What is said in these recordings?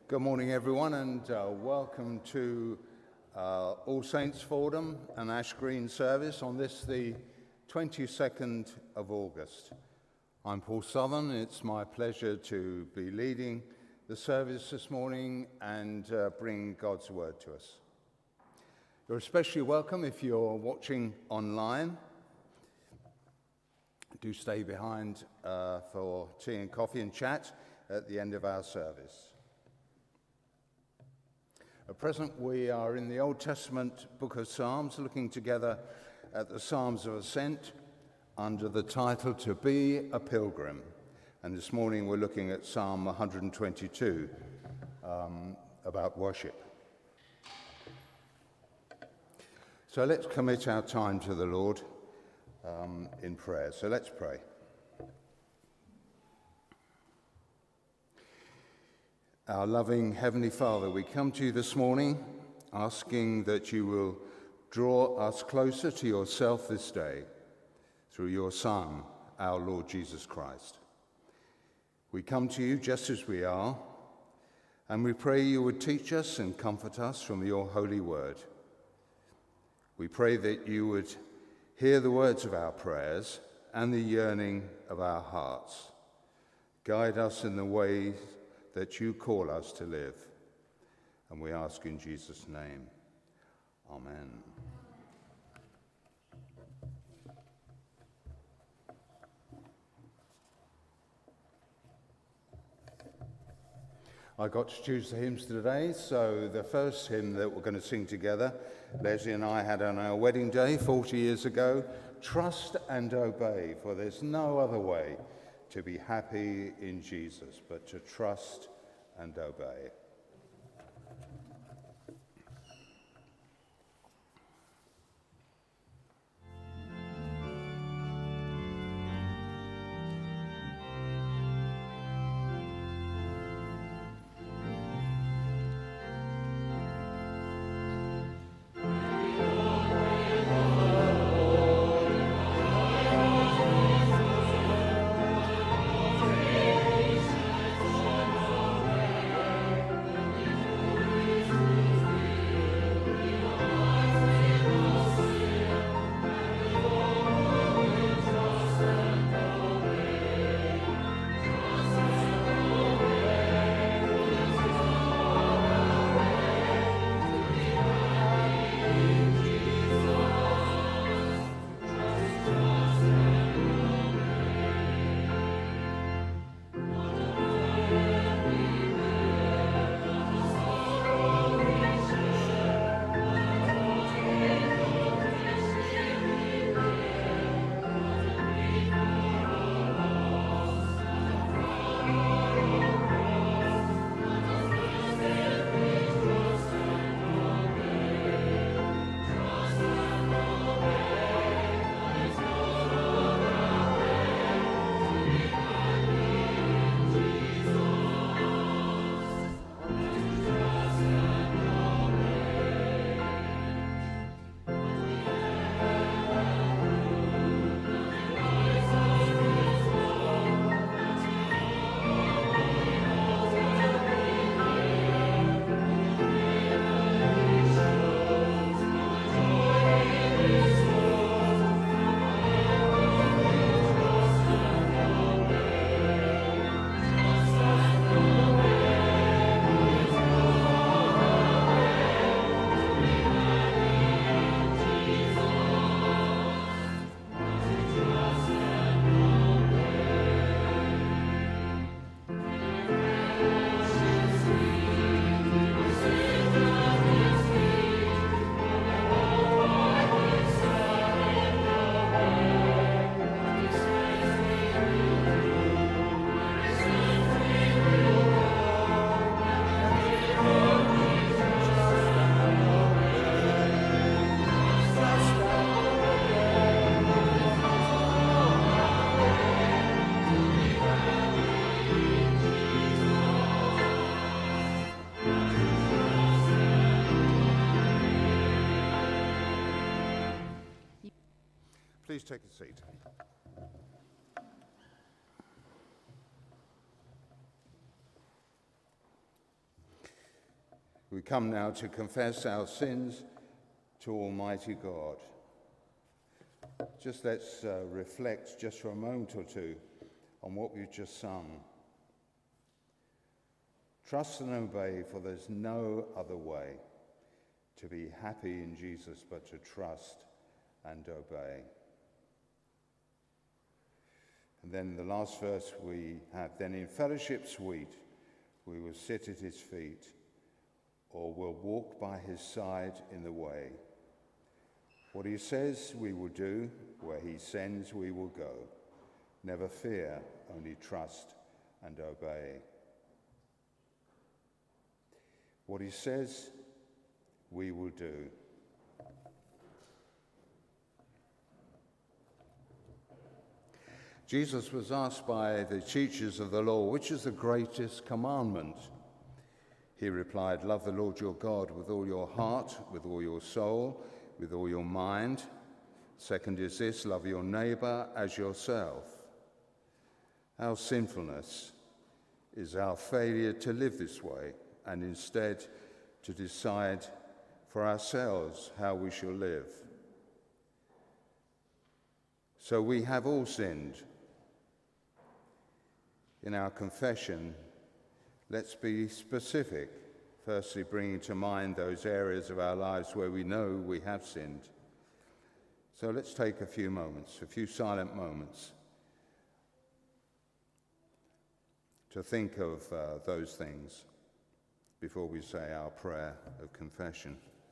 Good morning, everyone, and welcome to All Saints Fordham and Ash Green service on this, the 22nd of August. I'm Paul Southern. It's my pleasure to be leading the service this morning and bring God's word to us. You're especially welcome if you're watching online. Do stay behind for tea and coffee and chat at the end of our service. At present, we are in the Old Testament book of Psalms, looking together at the Psalms of Ascent under the title, To Be a Pilgrim. And this morning we're looking at Psalm 122 about worship. So let's commit our time to the Lord in prayer. So let's pray. Our loving Heavenly Father, we come to you this morning asking that you will draw us closer to yourself this day through your Son, our Lord Jesus Christ. We come to you just as we are, and we pray you would teach us and comfort us from your holy word. We pray that you would hear the words of our prayers and the yearning of our hearts. Guide us in the way that you call us to live. And we ask in Jesus' name. Amen. I got to choose the hymns today, so the first hymn that we're going to sing together, Leslie and I had on our wedding day 40 years ago, Trust and Obey, for there's no other way to be happy in Jesus, but to trust and obey. Please take a seat. We come now to confess our sins to Almighty God. Just let's reflect just for a moment or two on what we've just sung. Trust and obey, for there's no other way to be happy in Jesus but to trust and obey. And then the last verse we have, then in fellowship sweet, we will sit at his feet, or will walk by his side in the way. What he says we will do, where he sends we will go. Never fear, only trust and obey. What he says we will do. Jesus was asked by the teachers of the law, which is the greatest commandment? He replied, love the Lord your God with all your heart, with all your soul, with all your mind. Second is this, love your neighbour as yourself. Our sinfulness is our failure to live this way and instead to decide for ourselves how we shall live. So we have all sinned. In our confession, let's be specific, firstly bringing to mind those areas of our lives where we know we have sinned. So let's take a few moments, a few silent moments, to think of those things before we say our prayer of confession.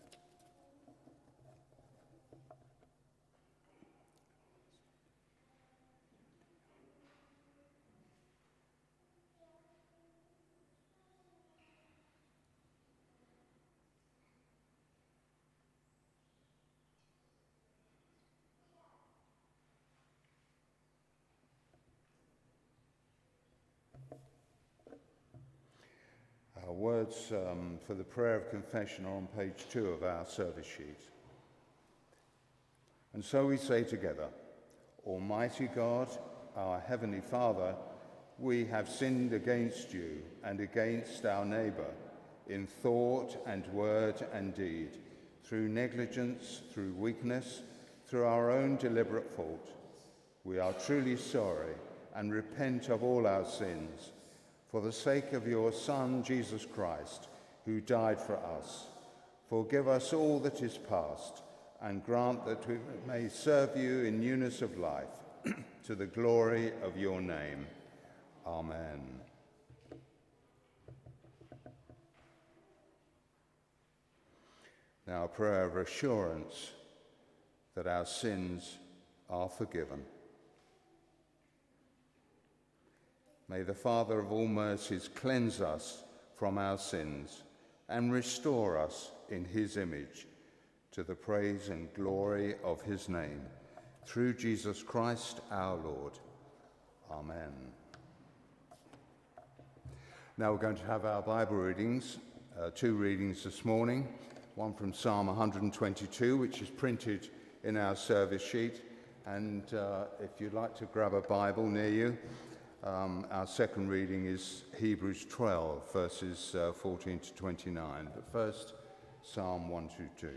Our words for the prayer of confession are on page 2 of our service sheet. And so we say together, Almighty God, our Heavenly Father, we have sinned against you and against our neighbour in thought and word and deed, through negligence, through weakness, through our own deliberate fault. We are truly sorry and repent of all our sins, for the sake of your Son, Jesus Christ, who died for us. Forgive us all that is past, and grant that we may serve you in newness of life, to the glory of your name. Amen. Now a prayer of assurance that our sins are forgiven. May the Father of all mercies cleanse us from our sins and restore us in his image, to the praise and glory of his name, through Jesus Christ our Lord. Amen. Now we're going to have our Bible readings, 2 readings this morning, one from Psalm 122, which is printed in our service sheet, and if you'd like to grab a Bible near you, our second reading is Hebrews 12, verses 14 to 29. But first, Psalm 122.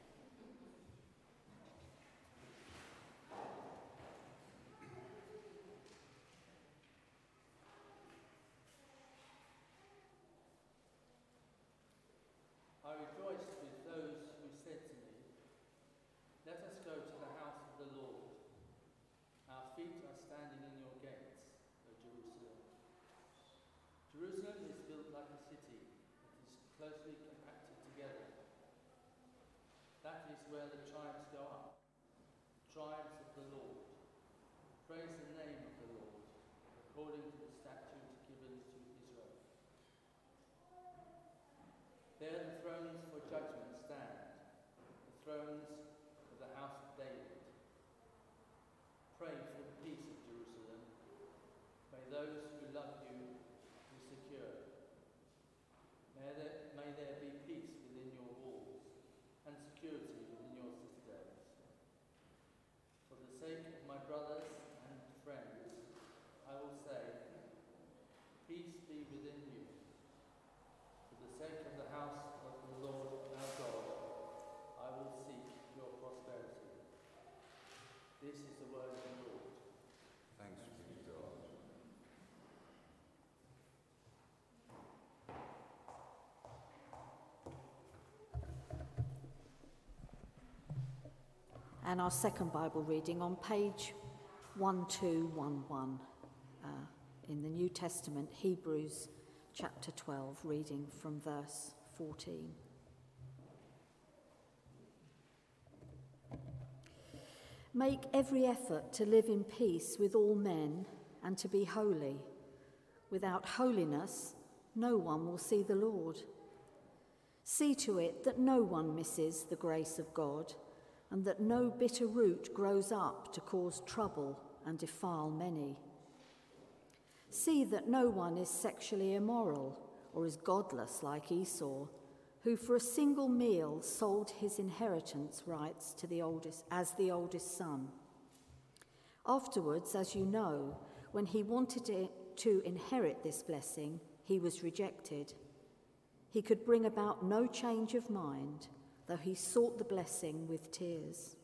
I rejoiced with those who said to me, let us go to the house of the Lord. Our feet are standing in your gates, O Jerusalem. Jerusalem is built like a city that is closely compacted together. That is where the tribes go up, the tribes of the Lord. Praise the name of the Lord, according to the statute given to Israel. There the thrones for judgment stand, the thrones of the house of David. Pray for the peace of Jerusalem. May those who love you be secure. May there be peace within your walls and security within your citadels. For the sake of my brothers and friends, I will say, peace be within you. For the sake of the house of And our second Bible reading on page 1211 in the New Testament, Hebrews chapter 12, reading from verse 14. Make every effort to live in peace with all men and to be holy. Without holiness, no one will see the Lord. See to it that no one misses the grace of God, and that no bitter root grows up to cause trouble and defile many. See that no one is sexually immoral or is godless like Esau, who for a single meal sold his inheritance rights to the oldest son. Afterwards, as you know, when he wanted to inherit this blessing, he was rejected. He could bring about no change of mind, though he sought the blessing with tears.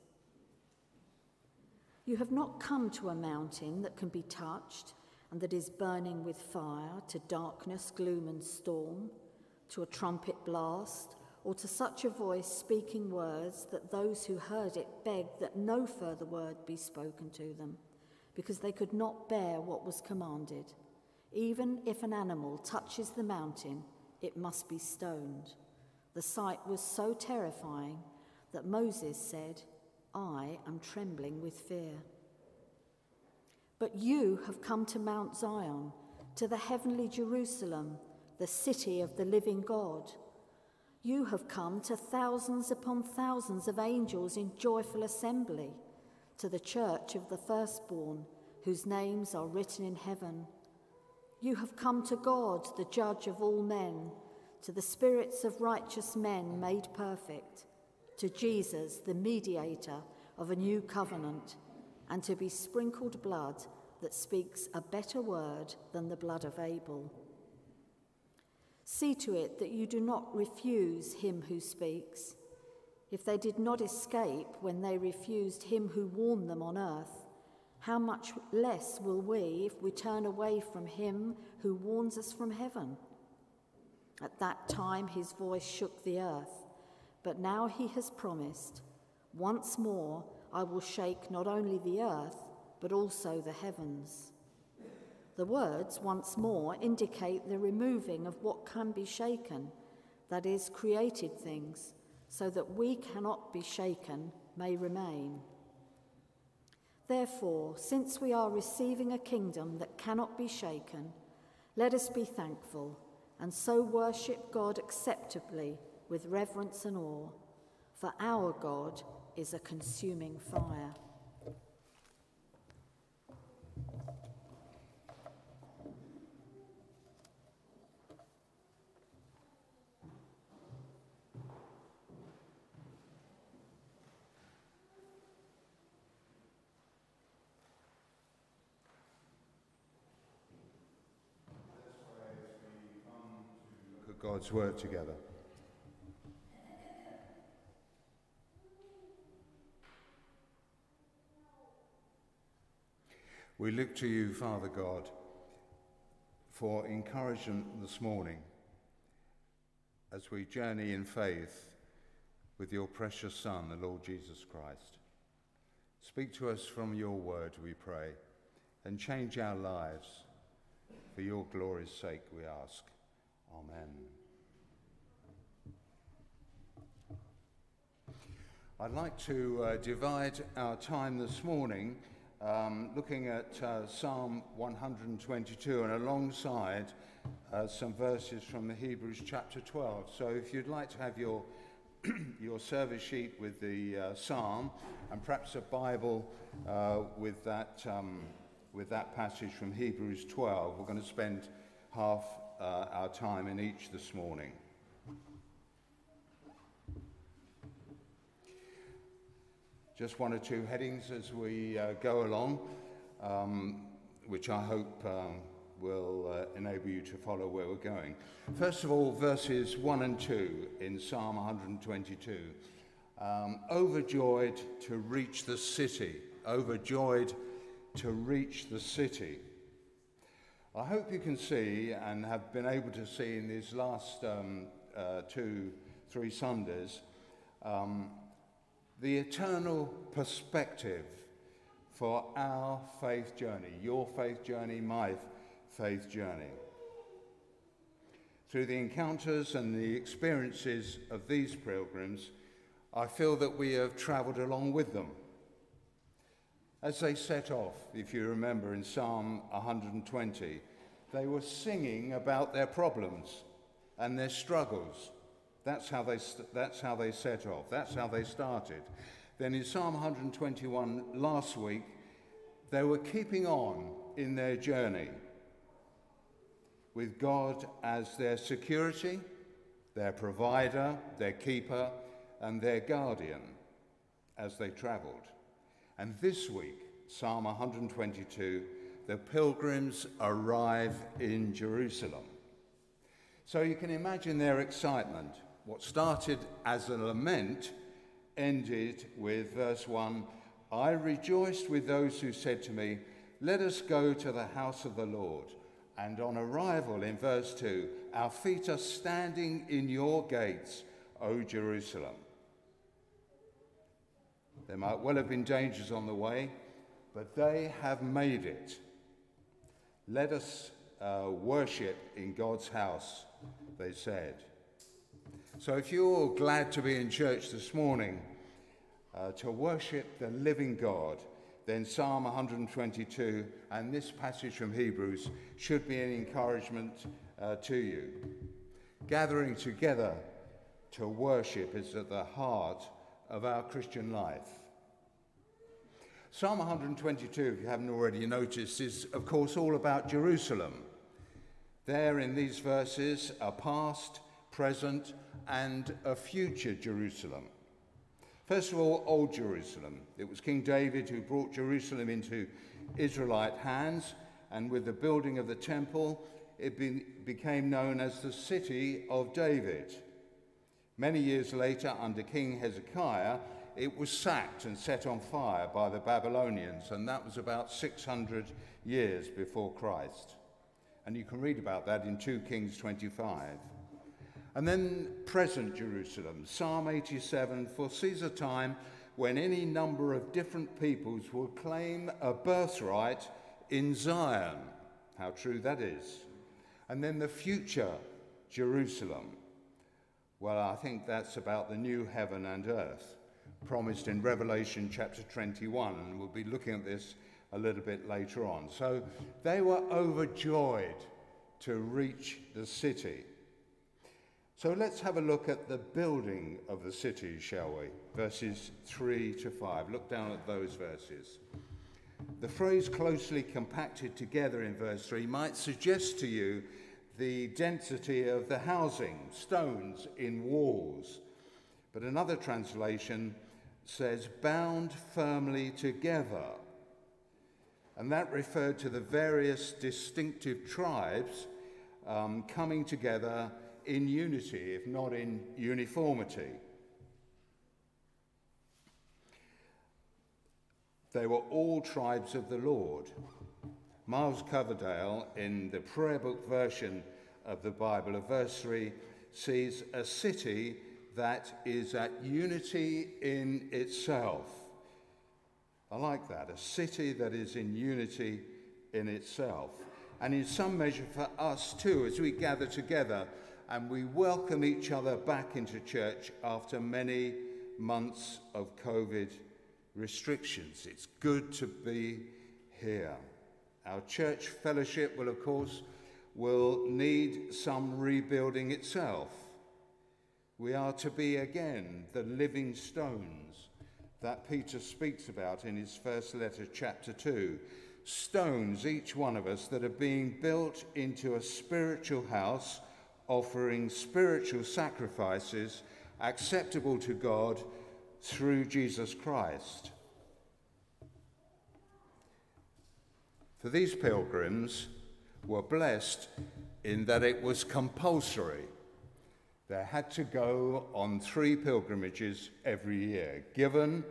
You have not come to a mountain that can be touched and that is burning with fire, to darkness, gloom and storm, to a trumpet blast, or to such a voice speaking words that those who heard it begged that no further word be spoken to them, because they could not bear what was commanded. Even if an animal touches the mountain, it must be stoned. The sight was so terrifying that Moses said, I am trembling with fear. But you have come to Mount Zion, to the heavenly Jerusalem, the city of the living God. You have come to thousands upon thousands of angels in joyful assembly, to the church of the firstborn, whose names are written in heaven. You have come to God, the judge of all men, to the spirits of righteous men made perfect, to Jesus, the mediator of a new covenant, and to be sprinkled blood that speaks a better word than the blood of Abel. See to it that you do not refuse him who speaks. If they did not escape when they refused him who warned them on earth, how much less will we if we turn away from him who warns us from heaven? At that time his voice shook the earth, but now he has promised, once more I will shake not only the earth, but also the heavens. The words once more indicate the removing of what can be shaken, that is, created things, so that we cannot be shaken may remain. Therefore, since we are receiving a kingdom that cannot be shaken, let us be thankful and so worship God acceptably with reverence and awe, for our God is a consuming fire. God's word together. We look to you, Father God, for encouragement this morning as we journey in faith with your precious Son, the Lord Jesus Christ. Speak to us from your word, we pray, and change our lives. For your glory's sake, we ask. Amen. I'd like to divide our time this morning looking at Psalm 122 and alongside some verses from the Hebrews chapter 12. So if you'd like to have your your service sheet with the psalm and perhaps a Bible with that passage from Hebrews 12, we're going to spend half our time in each this morning. Just one or two headings as we go along, which I hope will enable you to follow where we're going. First of all, verses 1 and 2 in Psalm 122. Overjoyed to reach the city. Overjoyed to reach the city. I hope you can see and have been able to see in these last 2-3 Sundays the eternal perspective for our faith journey, your faith journey, my faith journey. Through the encounters and the experiences of these pilgrims, I feel that we have travelled along with them. As they set off, if you remember in Psalm 120, they were singing about their problems and their struggles. That's how they set off. That's how they started. Then in Psalm 121 last week, they were keeping on in their journey with God as their security, their provider, their keeper, and their guardian as they travelled. And this week, Psalm 122, the pilgrims arrive in Jerusalem. So you can imagine their excitement. What started as a lament ended with verse 1, I rejoiced with those who said to me, let us go to the house of the Lord. And on arrival in verse 2, our feet are standing in your gates, O Jerusalem. There might well have been dangers on the way, but they have made it. Let us worship in God's house, they said. So if you're glad to be in church this morning to worship the living God, then Psalm 122 and this passage from Hebrews should be an encouragement to you. Gathering together to worship is at the heart of our Christian life. Psalm 122, if you haven't already noticed, is of course all about Jerusalem. There in these verses are past, present, and a future Jerusalem. First of all, Old Jerusalem. It was King David who brought Jerusalem into Israelite hands, and with the building of the temple, it became known as the City of David. Many years later, under King Hezekiah, it was sacked and set on fire by the Babylonians, and that was about 600 years before Christ. And you can read about that in 2 Kings 25. And then present Jerusalem. Psalm 87 foresees a time when any number of different peoples will claim a birthright in Zion. How true that is. And then the future Jerusalem. Well, I think that's about the new heaven and earth, promised in Revelation chapter 21, and we'll be looking at this a little bit later on. So they were overjoyed to reach the city. So let's have a look at the building of the city, shall we? Verses 3 to 5. Look down at those verses. The phrase closely compacted together in verse 3 might suggest to you the density of the housing, stones in walls. But another translation says bound firmly together. And that referred to the various distinctive tribes coming together in unity, if not in uniformity. They were all tribes of the Lord. Miles Coverdale, in the prayer book version of the Bible of verse 3, sees a city that is at unity in itself. I like that, a city that is in unity in itself. And in some measure for us too, as we gather together and we welcome each other back into church after many months of COVID restrictions. It's good to be here. Our church fellowship will, of course, need some rebuilding itself. We are to be again the living stones that Peter speaks about in his first letter, chapter 2. Stones, each one of us, that are being built into a spiritual house, offering spiritual sacrifices acceptable to God through Jesus Christ. For these pilgrims were blessed in that it was compulsory. They had to go on 3 pilgrimages every year, given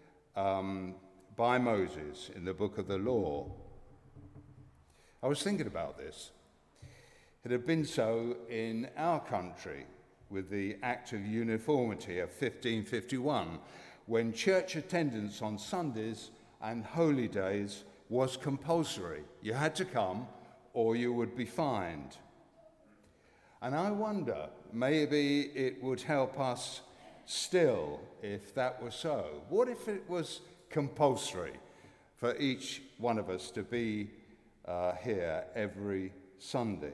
by Moses in the book of the law. I was thinking about this. It had been so in our country with the Act of Uniformity of 1551, when church attendance on Sundays and holy days was compulsory. You had to come or you would be fined. And I wonder, maybe it would help us still if that were so. What if it was compulsory for each one of us to be here every Sunday?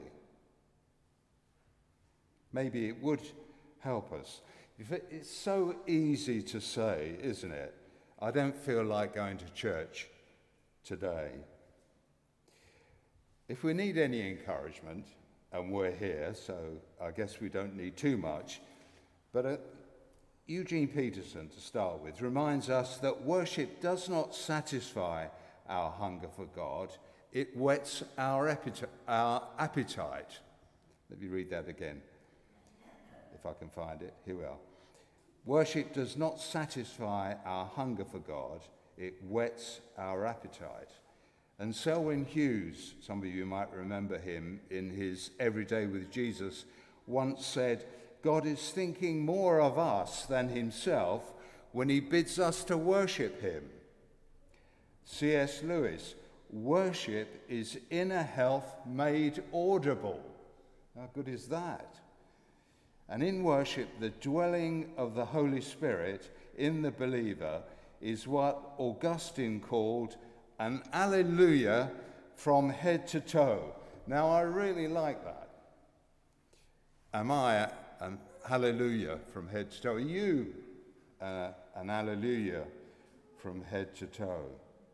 Maybe it would help us. It's so easy to say, isn't it? I don't feel like going to church today. If we need any encouragement, and we're here, so I guess we don't need too much, but Eugene Peterson, to start with, reminds us that worship does not satisfy our hunger for God, it whets our appetite. Let me read that again, if I can find it. Here we are. Worship does not satisfy our hunger for God, it whets our appetite. And Selwyn Hughes, some of you might remember him in his Every Day with Jesus, once said, God is thinking more of us than himself when he bids us to worship him. C.S. Lewis, worship is inner health made audible. How good is that? And in worship, the dwelling of the Holy Spirit in the believer is what Augustine called an alleluia from head to toe. Now, I really like that. Am I an hallelujah from head to toe? Are you an hallelujah from head to toe?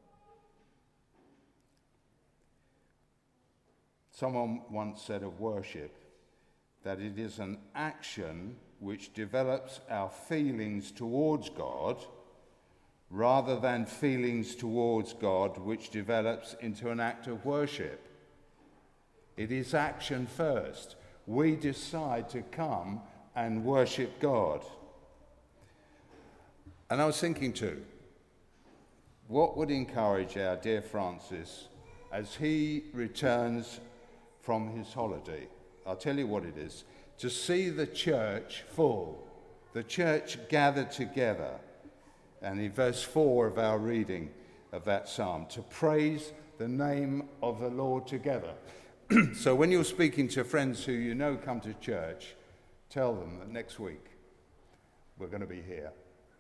Someone once said of worship that it is an action which develops our feelings towards God rather than feelings towards God which develops into an act of worship. It is action first. We decide to come and worship God. And I was thinking too, what would encourage our dear Francis as he returns from his holiday? I'll tell you what it is. To see the church full, the church gathered together. And in verse 4 of our reading of that psalm, to praise the name of the Lord together. So when you're speaking to friends who you know come to church, tell them that next week we're going to be here.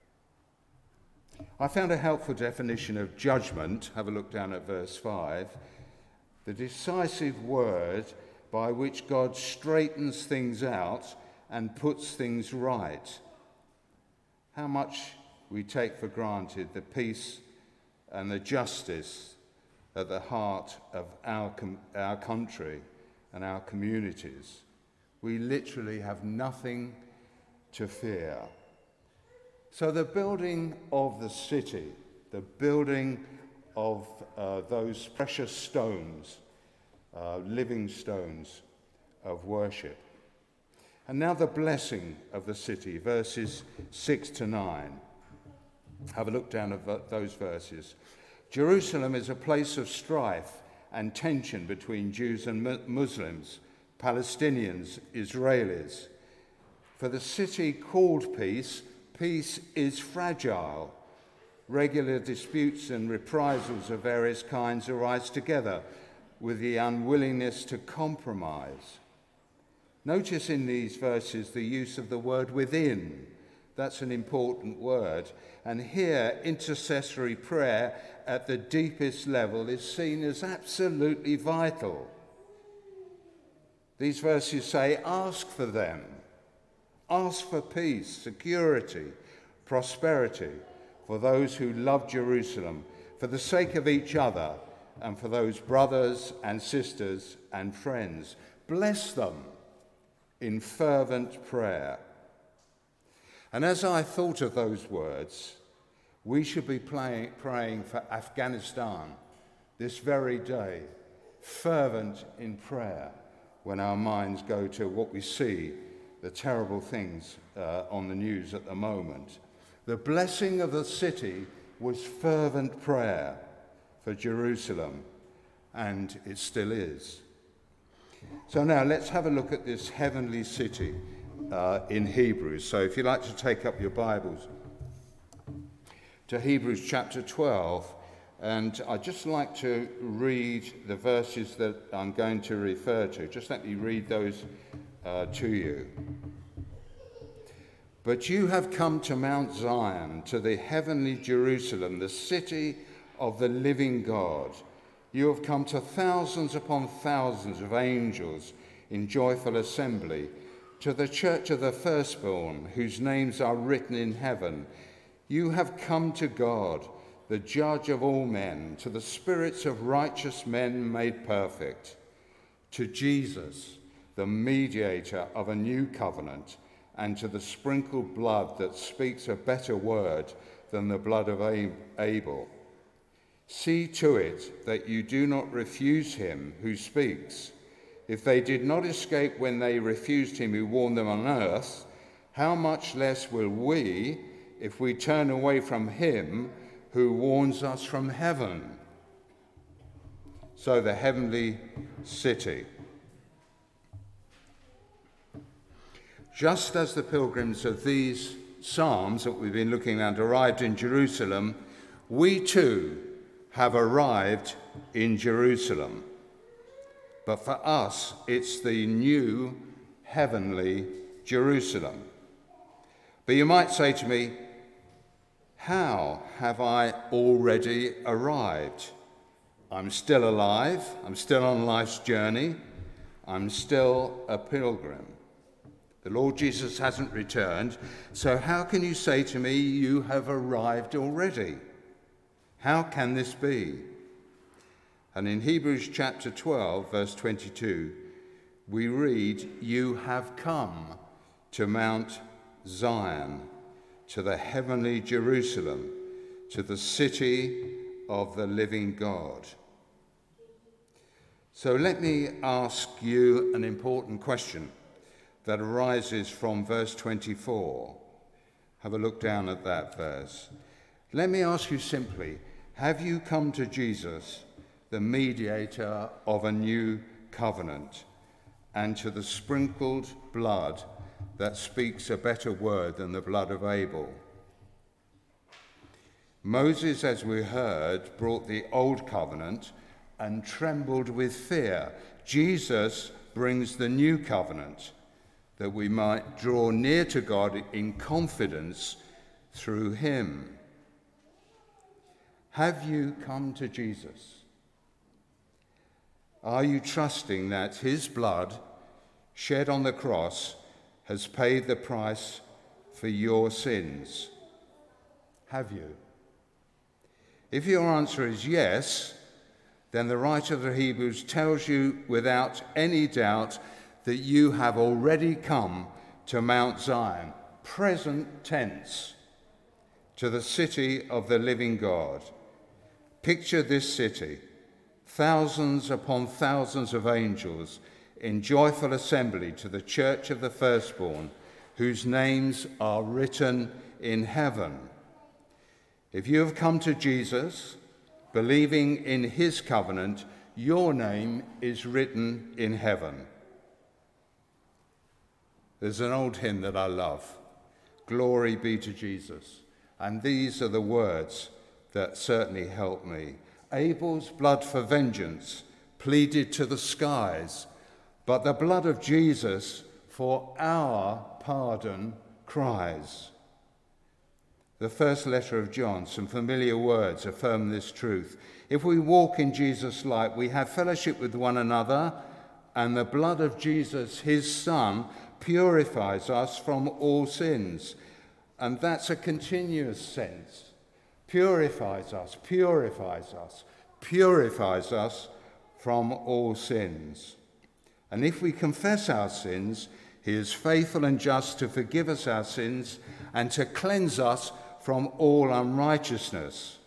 I found a helpful definition of judgment. Have a look down at verse 5. The decisive word by which God straightens things out and puts things right. How much we take for granted the peace and the justice at the heart of our country and our communities. We literally have nothing to fear. So the building of the city, the building of those precious stones, living stones of worship. And now the blessing of the city, verses 6 to 9. Have a look down at those verses. Jerusalem is a place of strife and tension between Jews and Muslims, Palestinians, Israelis. For the city called peace, peace is fragile. Regular disputes and reprisals of various kinds arise together with the unwillingness to compromise. Notice in these verses the use of the word within. That's an important word. And here, intercessory prayer at the deepest level is seen as absolutely vital. These verses say, ask for them. Ask for peace, security, prosperity for those who love Jerusalem, for the sake of each other and for those brothers and sisters and friends. Bless them in fervent prayer. And as I thought of those words, we should be praying for Afghanistan this very day, fervent in prayer, when our minds go to what we see, the terrible things on the news at the moment. The blessing of the city was fervent prayer for Jerusalem, and it still is. So now let's have a look at this heavenly city in Hebrews. So if you'd like to take up your Bibles to Hebrews chapter 12, and I'd just like to read the verses that I'm going to refer to. Just let me read those to you. But you have come to Mount Zion, to the heavenly Jerusalem, the city of the living God. You have come to thousands upon thousands of angels in joyful assembly, to the church of the firstborn, whose names are written in heaven. You have come to God, the judge of all men, to the spirits of righteous men made perfect, to Jesus, the mediator of a new covenant, and to the sprinkled blood that speaks a better word than the blood of Abel. See to it that you do not refuse him who speaks. If they did not escape when they refused him who warned them on earth, how much less will we if we turn away from him who warns us from heaven? So the heavenly city. Just as the pilgrims of these psalms that we've been looking at arrived in Jerusalem, we too have arrived in Jerusalem. But for us, it's the new heavenly Jerusalem. But you might say to me, how have I already arrived? I'm still alive. I'm still on life's journey. I'm still a pilgrim. The Lord Jesus hasn't returned, so how can you say to me, you have arrived already? How can this be? And in Hebrews chapter 12, verse 22, we read, you have come to Mount Zion, to the heavenly Jerusalem, to the city of the living God. So let me ask you an important question that arises from verse 24. Have a look down at that verse. Let me ask you simply, have you come to Jesus, the mediator of a new covenant, and to the sprinkled blood that speaks a better word than the blood of Abel? Moses, as we heard, brought the old covenant and trembled with fear. Jesus brings the new covenant, that we might draw near to God in confidence through him. Have you come to Jesus? Are you trusting that his blood shed on the cross has paid the price for your sins? Have you? If your answer is yes, then the writer of the Hebrews tells you without any doubt that you have already come to Mount Zion, present tense, to the city of the living God. Picture this city, thousands upon thousands of angels in joyful assembly to the church of the firstborn, whose names are written in heaven. If you have come to Jesus, believing in his covenant, your name is written in heaven. There's an old hymn that I love, "Glory be to Jesus." And these are the words that certainly help me. Abel's blood for vengeance pleaded to the skies, but the blood of Jesus for our pardon cries. The first letter of John, some familiar words affirm this truth. If we walk in Jesus' light, we have fellowship with one another, and the blood of Jesus, his Son, purifies us from all sins. And that's a continuous sense. Purifies us from all sins. And if we confess our sins, he is faithful and just to forgive us our sins and to cleanse us from all unrighteousness.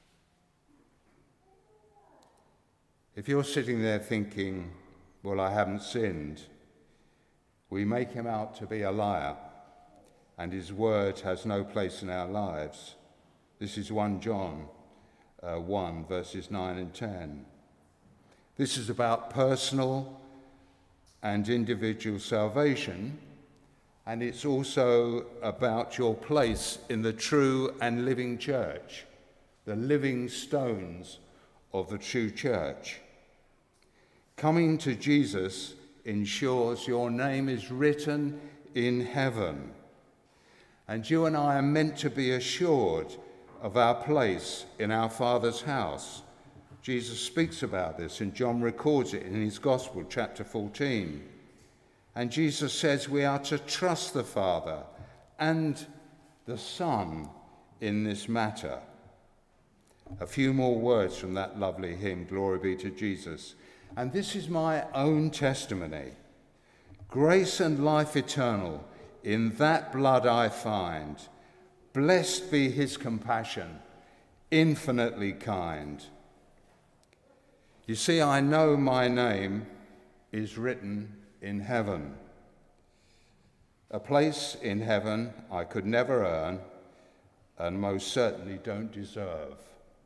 If you're sitting there thinking, well, I haven't sinned, we make him out to be a liar, and his word has no place in our lives. This is 1 John 1, verses 9 and 10. This is about personal and individual salvation, And it's also about your place in the true and living church, the living stones of the true church. Coming to Jesus ensures your name is written in heaven. And you and I are meant to be assured of our place in our Father's house. Jesus speaks about this, and John records it in his Gospel, chapter 14. And Jesus says we are to trust the Father and the Son in this matter. A few more words from that lovely hymn, Glory Be to Jesus. And this is my own testimony. Grace and life eternal, in that blood I find. Blessed be his compassion, infinitely kind. You see, I know my name is written in heaven. A place in heaven I could never earn and most certainly don't deserve.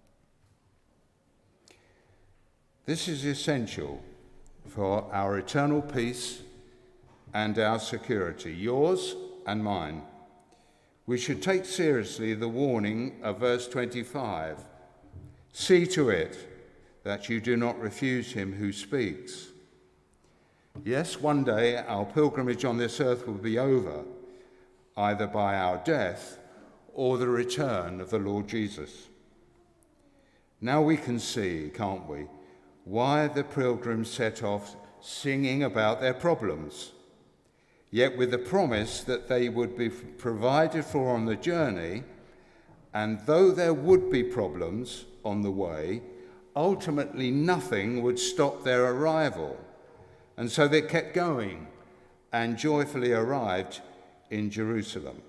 This is essential for our eternal peace and our security, yours and mine. We should take seriously the warning of verse 25. See to it that you do not refuse him who speaks. Yes, one day our pilgrimage on this earth will be over, either by our death or the return of the Lord Jesus. Now we can see, can't we, why the pilgrims set off singing about their problems, yet with the promise that they would be provided for on the journey, and though there would be problems on the way, ultimately nothing would stop their arrival. And so they kept going and joyfully arrived in Jerusalem.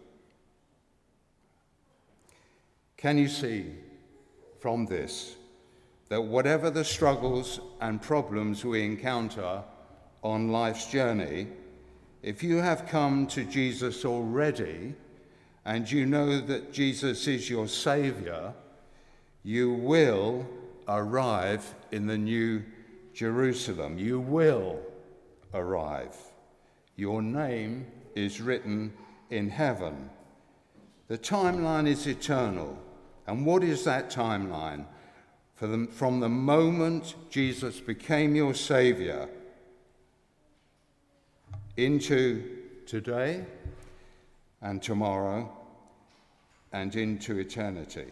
Can you see from this that whatever the struggles and problems we encounter on life's journey, if you have come to Jesus already and you know that Jesus is your Saviour, you will arrive in the new Jerusalem. You will arrive. Your name is written in heaven. The timeline is eternal. And what is that timeline? From the moment Jesus became your Saviour into today and tomorrow and into eternity.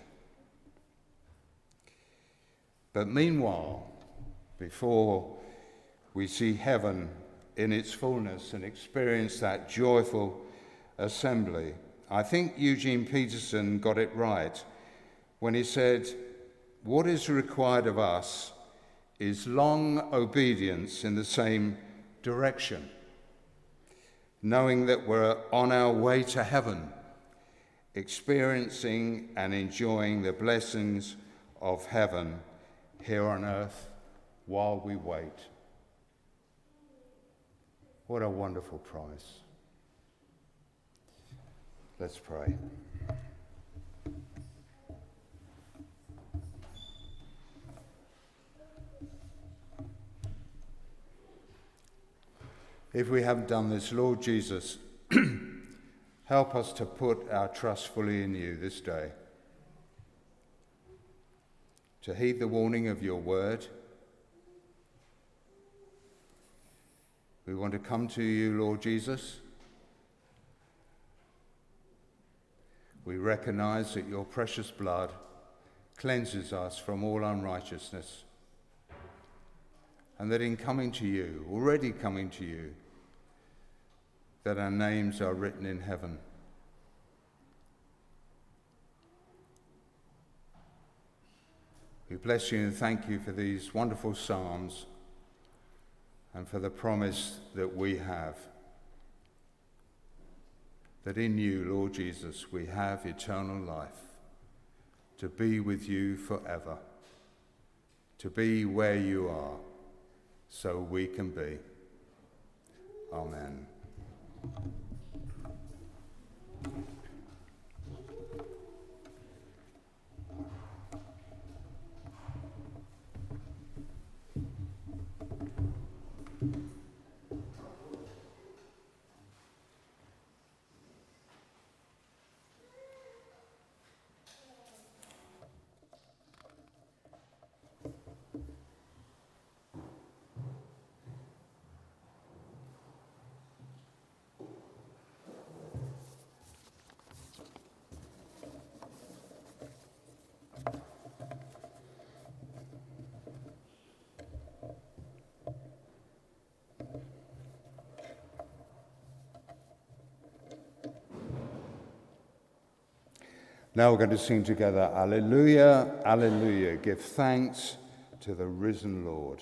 But meanwhile, before we see heaven in its fullness and experience that joyful assembly, I think Eugene Peterson got it right when he said, what is required of us is long obedience in the same direction, knowing that we're on our way to heaven, experiencing and enjoying the blessings of heaven here on earth while we wait. What a wonderful prize. Let's pray. If we haven't done this, Lord Jesus, help us to put our trust fully in you this day, to heed the warning of your word. We want to come to you, Lord Jesus. We recognize that your precious blood cleanses us from all unrighteousness, and that in coming to you, already coming to you, that our names are written in heaven. We bless you and thank you for these wonderful psalms and for the promise that we have, that in you, Lord Jesus, we have eternal life, to be with you forever, to be where you are, so we can be. Amen. Now we're going to sing together, Alleluia, Alleluia. Give thanks to the risen Lord.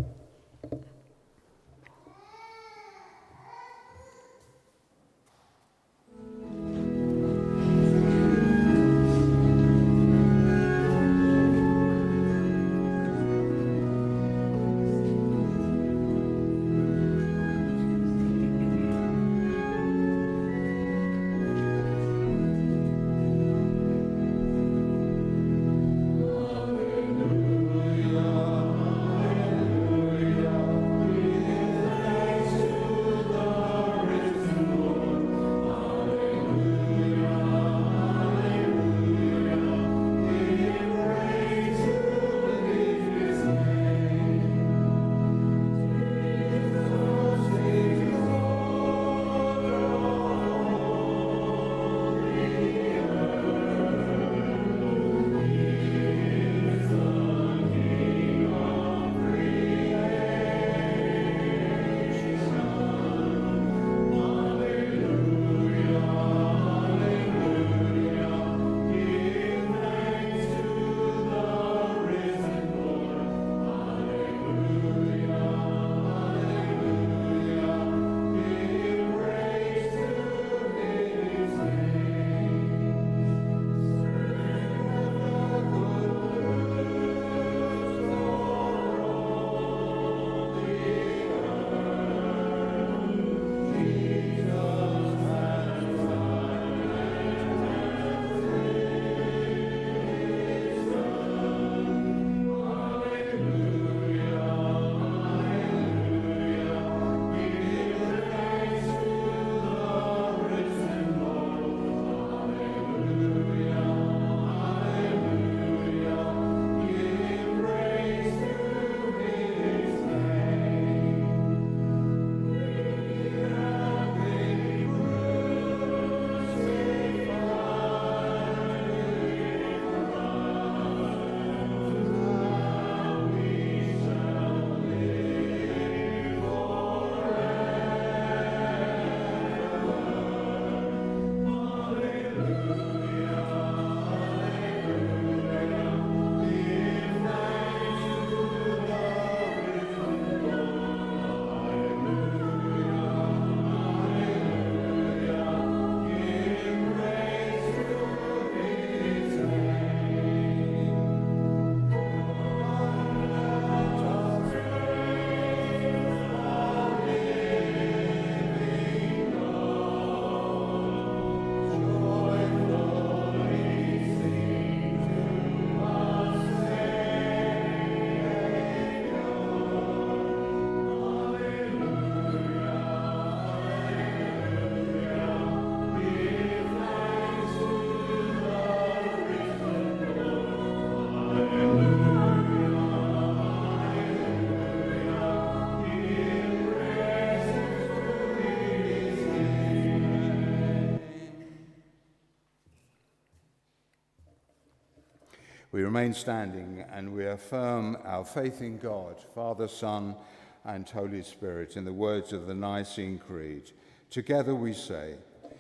We remain standing and we affirm our faith in God, Father, Son, and Holy Spirit, in the words of the Nicene Creed. Together we say,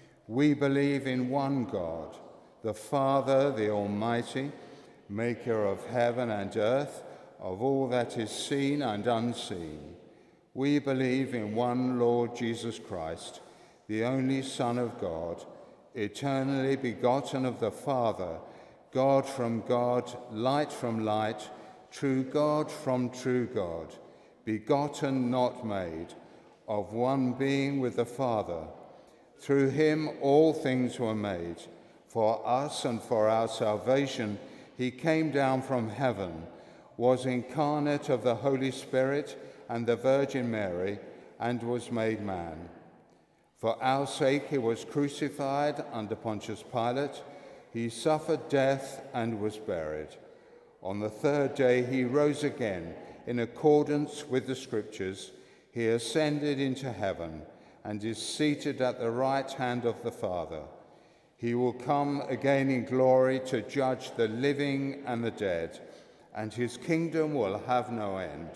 we believe in one God, the Father, the Almighty, maker of heaven and earth, of all that is seen and unseen. We believe in one Lord Jesus Christ, the only Son of God, eternally begotten of the Father, God from God, light from light, true God from true God, begotten, not made, of one being with the Father. Through him all things were made. For us and for our salvation he came down from heaven, was incarnate of the Holy Spirit and the Virgin Mary, and was made man. For our sake he was crucified under Pontius Pilate. He suffered death and was buried. On the third day he rose again in accordance with the Scriptures. He ascended into heaven and is seated at the right hand of the Father. He will come again in glory to judge the living and the dead, and his kingdom will have no end.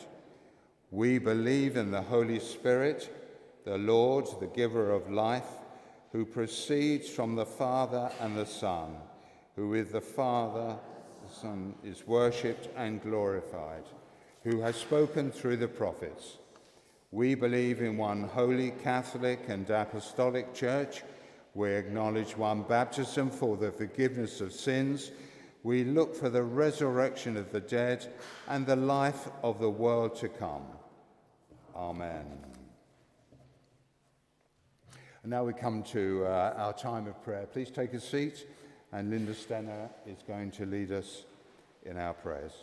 We believe in the Holy Spirit, the Lord, the giver of life, who proceeds from the Father and the Son. who with the Father, the Son, is worshipped and glorified, who has spoken through the prophets. We believe in one holy, Catholic and Apostolic Church. We acknowledge one baptism for the forgiveness of sins. We look for the resurrection of the dead and the life of the world to come. Amen. And now we come to our time of prayer. Please take a seat, and Linda Stenner is going to lead us in our prayers.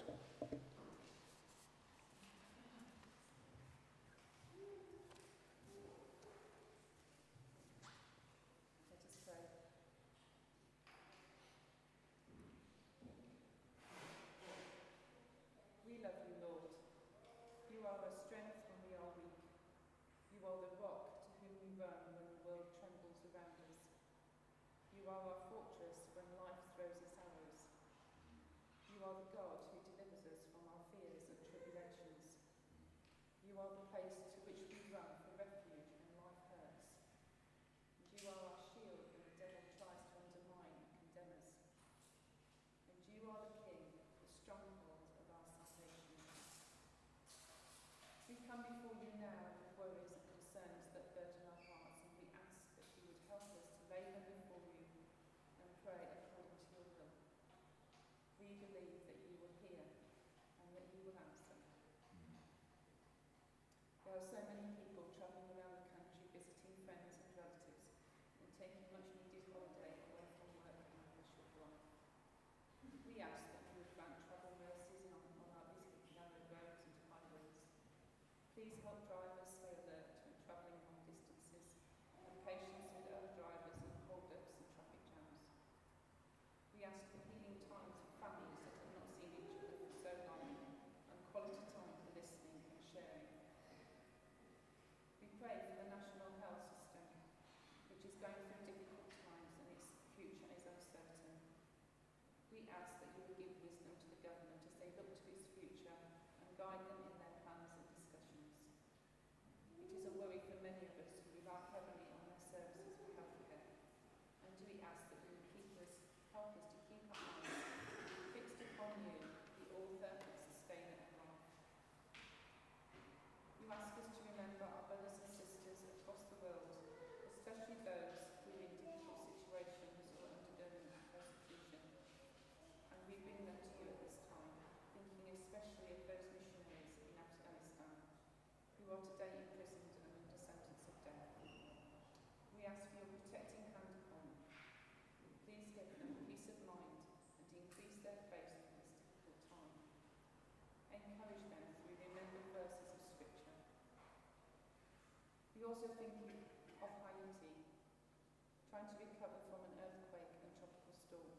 Also thinking of Haiti, trying to recover from an earthquake and tropical storm.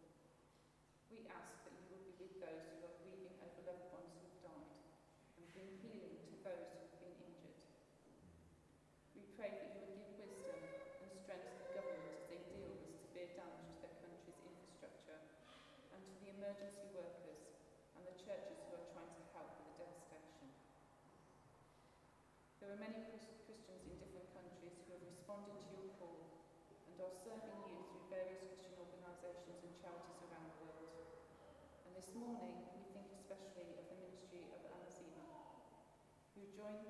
We ask that you will be with those who are grieving over loved ones who have died and bring healing to those who have been injured. We pray that you will give wisdom and strength to the government as they deal with severe damage to their country's infrastructure, and to the emergency workers and the churches who are trying to help with the devastation. There are many Christians in different countries who have responded to your call and are serving you through various Christian organisations and charities around the world. And this morning we think especially of the ministry of Anazima, who joined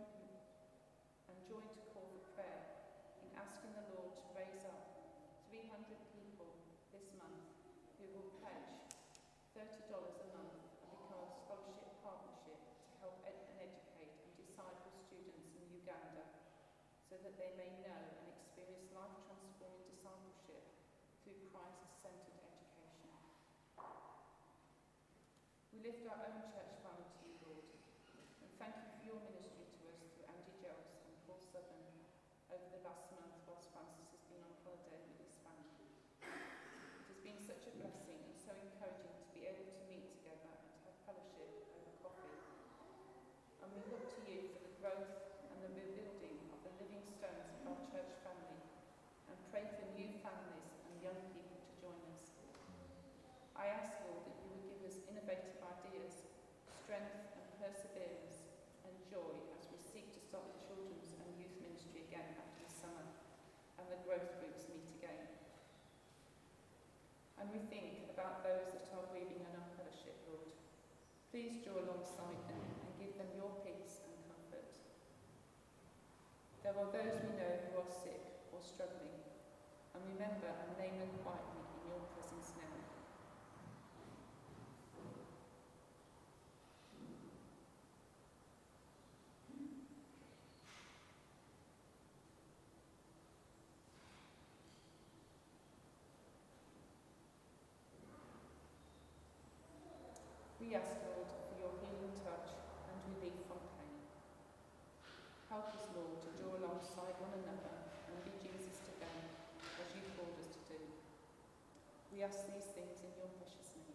to call for prayer in asking the Lord to raise up 300 people this month who will pledge $30 a month and become a scholarship partnership to help and educate and disciple students in Uganda, so that they may know and experience life-transforming discipleship through Christ-centred education. We lift our own church family to you, Lord, and thank you for your ministry to us through Andy Jelks and Paul Southern over the last month whilst Francis has been on holiday with his family. It has been such a blessing and so encouraging to be able to meet together and to have fellowship over coffee. And we look to you for the growth and the rebuilding of the living stones of our church family, and pray for new families and young people to join us. I ask, Lord, that you would give us innovative ideas, strength and perseverance and joy as we seek to start the children's and youth ministry again after the summer and the growth groups meet again. And we think about about those that are grieving in our fellowship, Lord. Please draw alongside them and give them your peace and comfort. There are those we know who are sick or struggling, and remember and name them quietly in your presence now. We ask, Lord, for your healing touch and relief from pain. Help us, Lord, to draw alongside one another and be Jesus to them, as you called us to do. We ask these things in your precious name.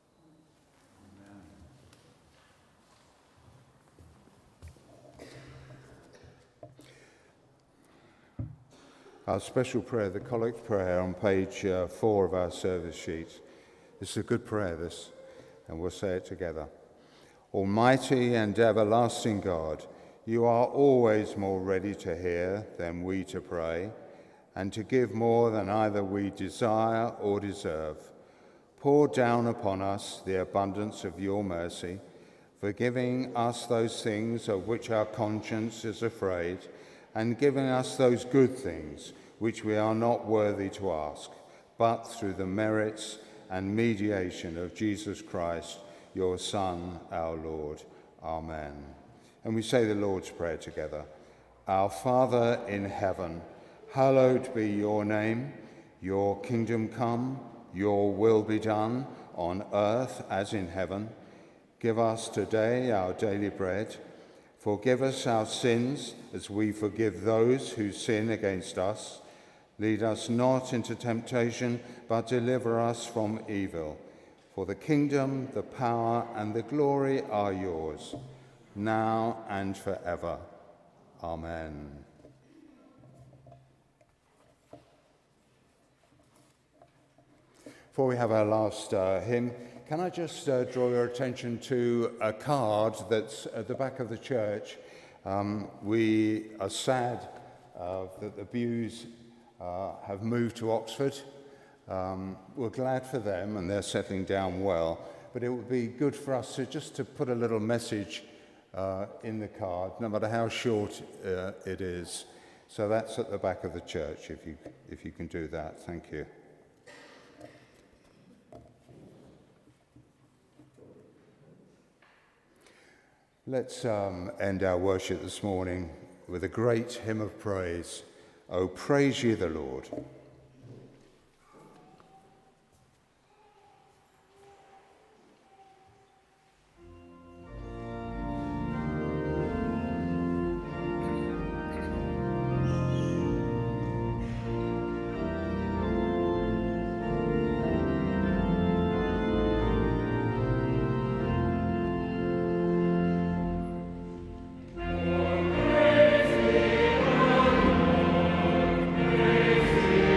Amen. Our special prayer, the Collect Prayer, on page 4 of our service sheet. This is a good prayer, this. And we'll say it together. Almighty and everlasting God, you are always more ready to hear than we to pray, and to give more than either we desire or deserve. Pour down upon us the abundance of your mercy, forgiving us those things of which our conscience is afraid, and giving us those good things which we are not worthy to ask, but through the merits and mediation of Jesus Christ, your Son, our Lord. Amen. And we say the Lord's Prayer together. Our Father in heaven, hallowed be your name. Your kingdom come, your will be done, on earth as in heaven. Give us today our daily bread. Forgive us our sins as we forgive those who sin against us. Lead us not into temptation, but deliver us from evil. For the kingdom, the power, and the glory are yours, now and forever. Amen. Before we have our last hymn, can I just draw your attention to a card that's at the back of the church. We are sad that the Bews have moved to Oxford. We're glad for them and they're settling down well, but it would be good for us to put a little message in the card, no matter how short it is. So that's at the back of the church, if you can do that. Thank you. Let's end our worship this morning with a great hymn of praise. Oh, praise ye the Lord. Praise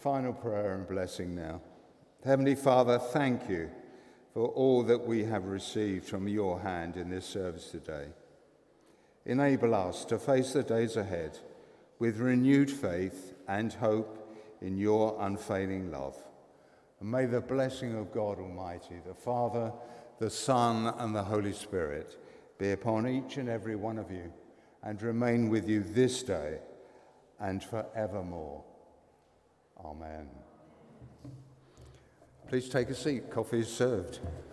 final prayer and blessing now. Heavenly Father, thank you for all that we have received from your hand in this service today. Enable us to face the days ahead with renewed faith and hope in your unfailing love. And may the blessing of God Almighty, the Father, the Son, and the Holy Spirit be upon each and every one of you and remain with you this day and forevermore. Amen. Please take a seat. Coffee is served.